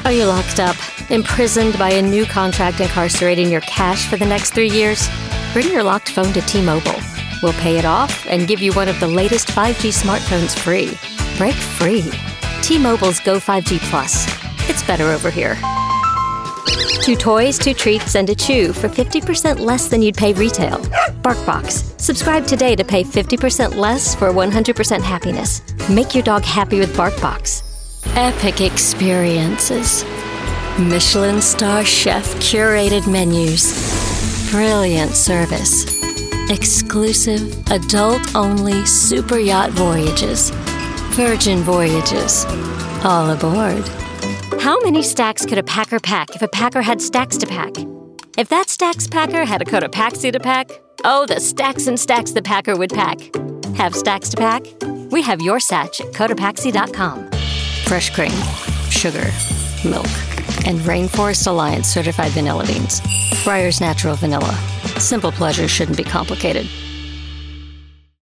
Are you locked up, imprisoned by a new contract incarcerating your cash for the next 3 years? Bring your locked phone to T-Mobile. We'll pay it off and give you one of the latest 5G smartphones free. Break free. T-Mobile's Go 5G Plus. It's better over here. 2 toys, 2 treats, and a chew for 50% less than you'd pay retail. BarkBox. Subscribe today to pay 50% less for 100% happiness. Make your dog happy with BarkBox. Epic experiences. Michelin star chef curated menus. Brilliant service. Exclusive, adult-only super yacht voyages. Virgin voyages. All aboard. How many stacks could a packer pack if a packer had stacks to pack? If that stacks packer had a Cotopaxi to pack, oh, the stacks and stacks the packer would pack. Have stacks to pack? We have your satch at Cotopaxi.com. Fresh cream, sugar, milk, and Rainforest Alliance certified vanilla beans. Breyer's Natural Vanilla. Simple pleasures shouldn't be complicated.